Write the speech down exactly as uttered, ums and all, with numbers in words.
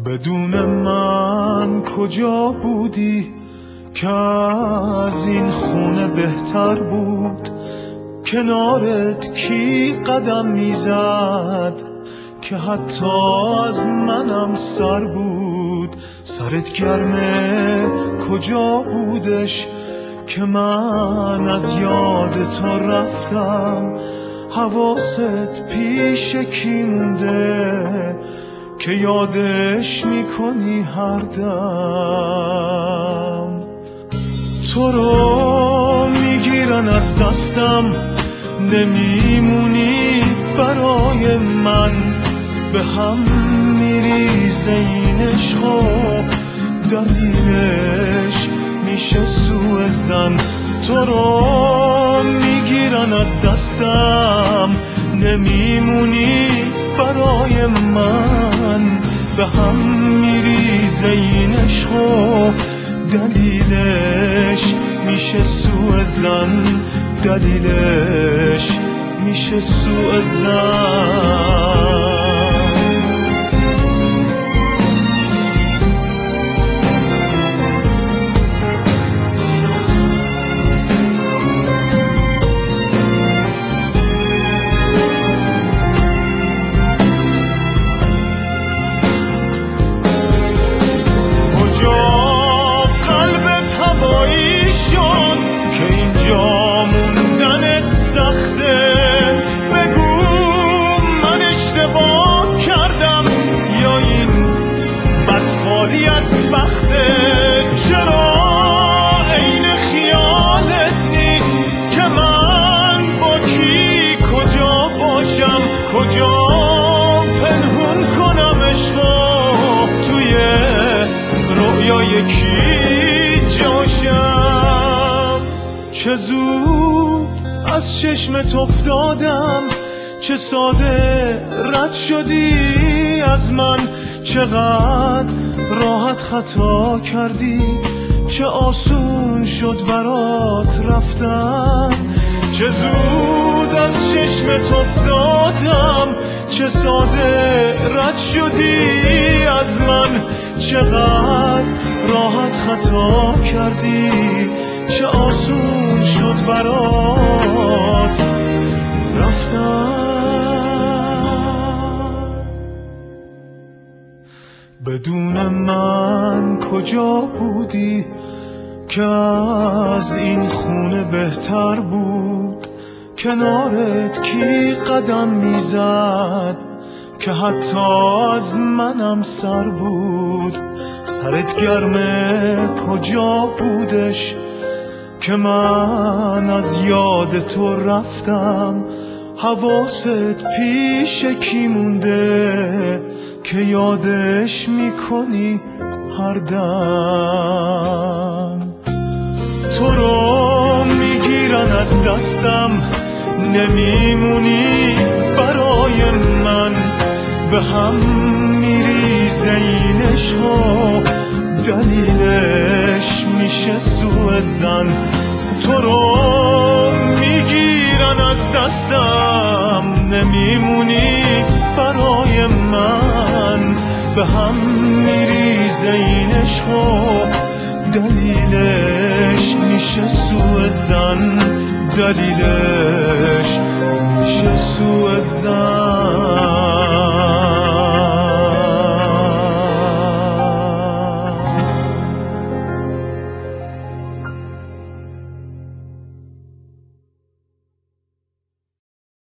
بدون من کجا بودی که از این خونه بهتر بود؟ کنارت کی قدم میزد که حتی از منم سر بود؟ سرت گرمه کجا بودش که من از یاد تو رفتم؟ حواست پیش کی مونده که یادش میکنی هر دم؟ تو رو میگیرن از دستم، نمیمونی برای من، به هم میریزه این عشق و دلیلش میشه سوء ظن. تو رو میگیرن از دستم، نمیمونی برای من، به هم میریزه این عشق و دلیلش میشه سوء ظن، دلیلش میشه سوء ظن. چرا عین خیالت نیست که من با کی کجا باشم، کجا پنهون کنم عشقو، توی رویای کی جاشم؟ چه زود از چشمت افتادم، چه ساده رد شدی از من، چقدر راحت خطا کردی، چه آسون شد برات رفتن. چه زود از چشمت افتادم، چه ساده رد شدی از من، چقدر راحت خطا کردی، چه آسون شد برات رفتن. بدون من کجا بودی که از این خونه بهتر بود؟ کنارت کی قدم میزد که حتی از منم سر بود؟ سرت گرمه کجا بودش که من از یاد تو رفتم؟ حواست پیش کی مونده که یادش میکنی هر دم؟ تو رو میگیرن از دستم، نمیمونی برای من، به هم میریزه این عشق و دلیلش میشه سوء ظن. تو رو میگیرن از دستم، نمیمونی برای من، به هم میریزه این عشق و دلیلش میشه سوء ظن، دلیلش میشه سوء ظن.